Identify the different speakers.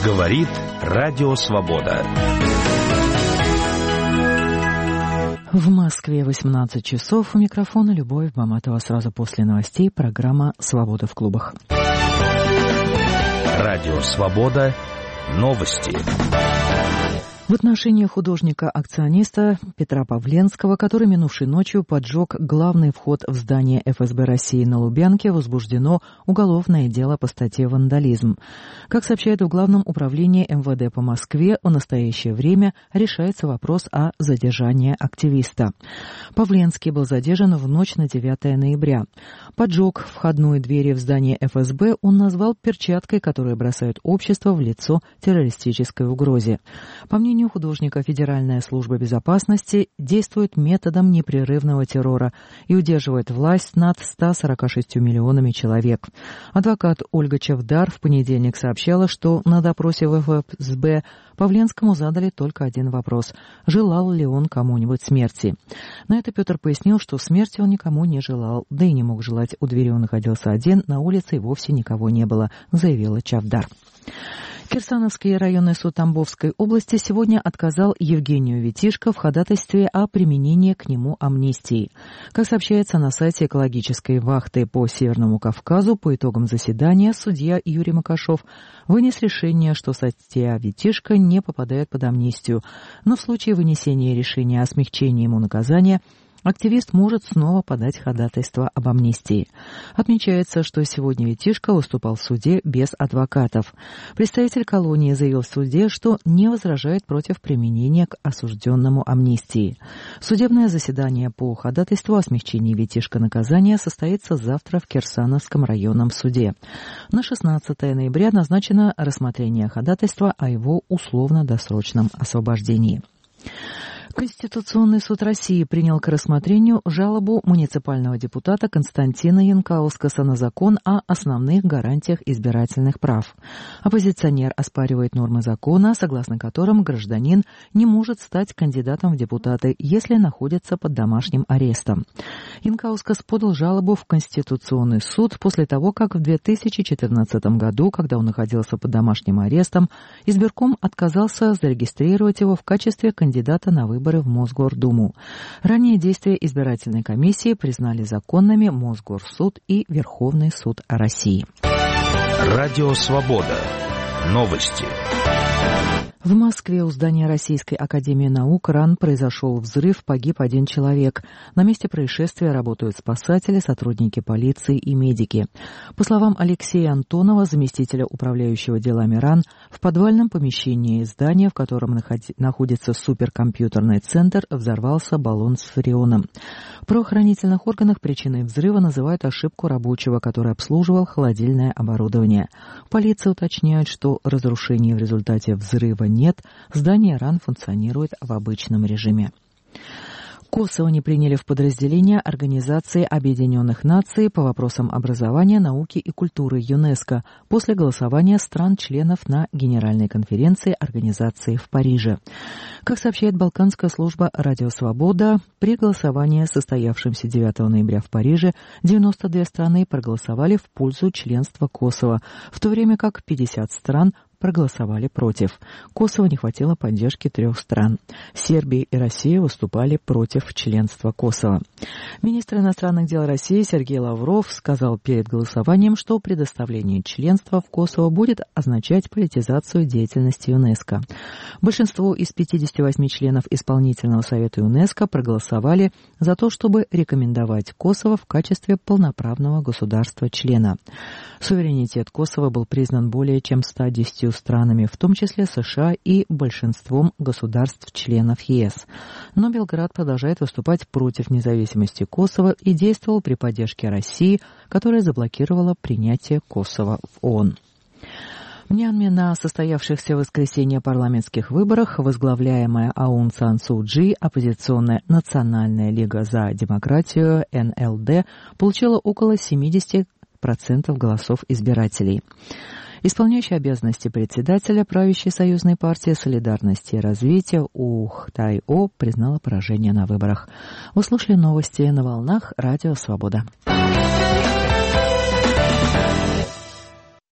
Speaker 1: Говорит Радио Свобода.
Speaker 2: В Москве 18 часов. У микрофона Любовь Баматова. Сразу после новостей программа «Свобода в клубах».
Speaker 1: Радио Свобода. Новости.
Speaker 2: В отношении художника-акциониста Петра Павленского, который минувшей ночью поджег главный вход в здание ФСБ России на Лубянке, возбуждено уголовное дело по статье «Вандализм». Как сообщает в Главном управлении МВД по Москве, в настоящее время решается вопрос о задержании активиста. Павленский был задержан в ночь на 9 ноября. Поджог входной двери в здание ФСБ он назвал перчаткой, которая бросает общество в лицо террористической угрозе. По мнению художника, Федеральная служба безопасности действует методом непрерывного террора и удерживает власть над 146 миллионами человек. Адвокат Ольга Чавдар в понедельник сообщала, что на допросе в ФСБ Павленскому задали только один вопрос – желал ли он кому-нибудь смерти. На это Петр пояснил, что смерти он никому не желал, да и не мог желать. У двери он находился один, на улице и вовсе никого не было, заявила Чавдар. Кирсановский районный суд Тамбовской области сегодня отказал Евгению Витишко в ходатайстве о применении к нему амнистии. Как сообщается на сайте экологической вахты по Северному Кавказу, по итогам заседания судья Юрий Макашов вынес решение, что статья Витишко не попадает под амнистию, но в случае вынесения решения о смягчении ему наказания активист может снова подать ходатайство об амнистии. Отмечается, что сегодня Витишко выступал в суде без адвокатов. Представитель колонии заявил в суде, что не возражает против применения к осужденному амнистии. Судебное заседание по ходатайству о смягчении Витишко наказания состоится завтра в Кирсановском районном суде. На 16 ноября назначено рассмотрение ходатайства о его условно-досрочном освобождении. Конституционный суд России принял к рассмотрению жалобу муниципального депутата Константина Янкаускаса на закон о основных гарантиях избирательных прав. Оппозиционер оспаривает нормы закона, согласно которым гражданин не может стать кандидатом в депутаты, если находится под домашним арестом. Янкаускас подал жалобу в Конституционный суд после того, как в 2014 году, когда он находился под домашним арестом, избирком отказался зарегистрировать его в качестве кандидата на выборы в Мосгордуму. Ранее действия избирательной комиссии признали законными Мосгорсуд и Верховный суд России.
Speaker 1: Радио Свобода. Новости.
Speaker 2: В Москве у здания Российской академии наук РАН произошел взрыв, погиб один человек. На месте происшествия работают спасатели, сотрудники полиции и медики. По словам Алексея Антонова, заместителя управляющего делами РАН, в подвальном помещении здания, в котором находится суперкомпьютерный центр, взорвался баллон с фреоном. В правоохранительных органах причиной взрыва называют ошибку рабочего, который обслуживал холодильное оборудование. Полиция уточняет, что разрушений в результате взрыва нет, здание РАН функционирует в обычном режиме. Косово не приняли в подразделение Организации Объединенных Наций по вопросам образования, науки и культуры ЮНЕСКО после голосования стран-членов на Генеральной конференции организации в Париже. Как сообщает Балканская служба «Радио Свобода», при голосовании, состоявшемся 9 ноября в Париже, 92 страны проголосовали в пользу членства Косово, в то время как 50 стран проголосовали против. Косово не хватило поддержки 3 стран. Сербия и Россия выступали против членства Косово. Министр иностранных дел России Сергей Лавров сказал перед голосованием, что предоставление членства в Косово будет означать политизацию деятельности ЮНЕСКО. Большинство из 58 членов Исполнительного совета ЮНЕСКО проголосовали за то, чтобы рекомендовать Косово в качестве полноправного государства-члена. Суверенитет Косово был признан более чем 110 странами, в том числе США и большинством государств-членов ЕС. Но Белград продолжает выступать против независимости Косово и действовал при поддержке России, которая заблокировала принятие Косово в ООН. В Мьянме на состоявшихся в воскресенье парламентских выборах возглавляемая Аун Сан Су Чжи, оппозиционная Национальная лига за демократию НЛД, получила около 70% голосов избирателей. Исполняющий обязанности председателя правящей союзной партии «Солидарности и развития» Ух Тай-О признала поражение на выборах. Вы слушали новости на волнах Радио Свобода.